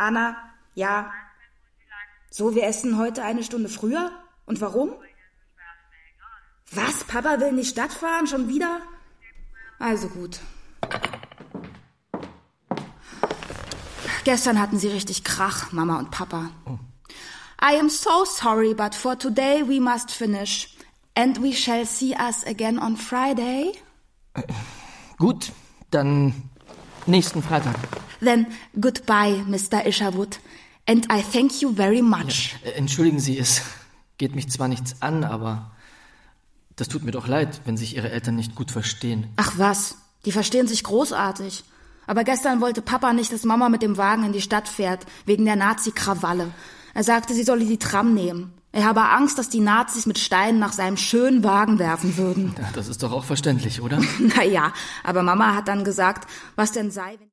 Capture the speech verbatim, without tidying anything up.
Anna, ja. So, wir essen heute eine Stunde früher? Und warum? Was? Papa will in die Stadt fahren? Schon wieder? Also gut. Gestern hatten sie richtig Krach, Mama und Papa. Oh. I am so sorry, but for today we must finish. And we shall see us again on Friday. Äh, gut, dann nächsten Freitag. Then goodbye, Mister Isherwood. And I thank you very much. Ja, entschuldigen Sie, es geht mich zwar nichts an, aber das tut mir doch leid, wenn sich Ihre Eltern nicht gut verstehen. Ach was, die verstehen sich großartig. Aber gestern wollte Papa nicht, dass Mama mit dem Wagen in die Stadt fährt, wegen der Nazi-Krawalle. Er sagte, sie solle die Tram nehmen. Er habe Angst, dass die Nazis mit Steinen nach seinem schönen Wagen werfen würden. Ja, das ist doch auch verständlich, oder? Naja, aber Mama hat dann gesagt, was denn sei, wenn...